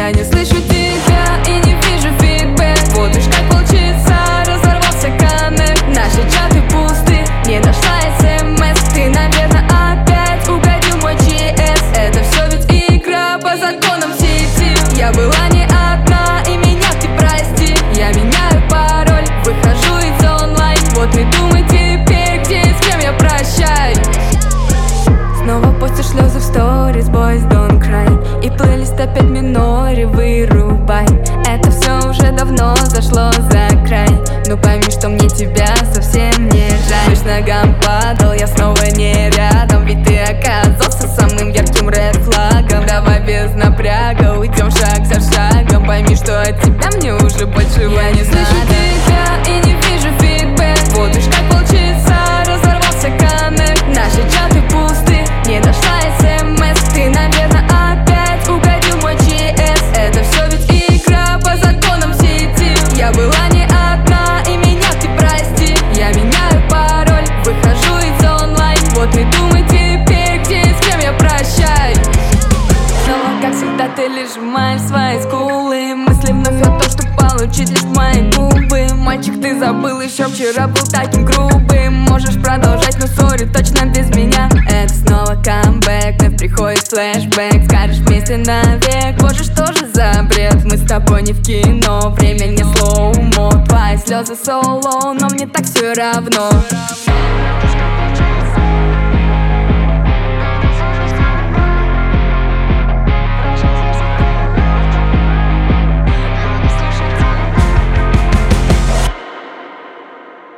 Я не слышу тебя и не вижу фидбэк. Вот уж как получится, разорвался коннект. Наши чаты пусты, не нашла смс. Ты, наверное, опять угодил мой GS. Это все ведь игра по законам сети. Я была не одна, и меня ты прости. Я меняю пароль, выхожу из онлайн. Вот и думай теперь, где и с кем я прощаюсь. Снова постишь слезы в сторис, boys don't cry. И плейлист опять в миноре вырубай. Это все уже давно зашло за край. Ну пойми, что мне тебя совсем не жаль. Лишь ногам падал, я снова не рядом. Ведь ты оказался самым ярким ред-флагом. Давай без напряга уйдем шаг за шагом. Пойми, что от тебя мне уже больше я не слышу тебя и не вижу фидбэк. Вот уж как получится, разорвался коннект. Наши чаты пусты, не нашла смс. Ты, наверное, опять угодил мой GS. Это все ведь игра по законам сети. Я была не одна, и меня ты прости. Я меняю пароль, выхожу из онлайн. Вот и думай теперь, где и с кем я прощаюсь. Снова, как всегда, ты лишь сжимаешь свои скулы. Мысли вновь о том, что получить лишь мои губы. Мальчик, ты забыл, еще вчера был таким грубым. Можешь продолжать, но сори, точно без меня. Это снова камбэк, вновь приходит флешбэк. Скажешь вместе навек, боже, что же за бред? Мы с тобой не в кино, время не слоумо. Твои слезы соло, но мне так все равно.